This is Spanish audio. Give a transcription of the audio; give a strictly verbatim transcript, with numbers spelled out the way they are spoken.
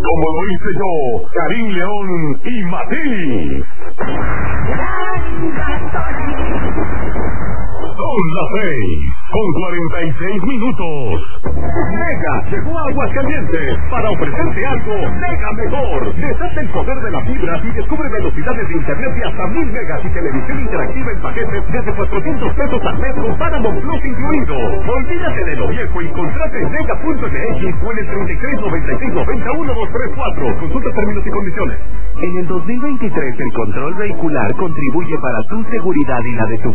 como lo hice yo, Karim León y Matiz. Son las seis, con cuarenta y seis minutos. Mega llegó a Aguascalientes para ofrecerte algo mega mejor. Desata el poder de la fibra y descubre velocidades de internet de hasta mil megas y televisión interactiva en paquetes desde cuatrocientos pesos al mes con Paramount Plus incluido. Olvídate de lo viejo y contrate en mega punto m x o en el treinta y tres noventa y seis noventa uno dos tres cuatro. Consulta términos y condiciones. En el dos mil veintitrés el control vehicular contribuye para tu seguridad y la de tu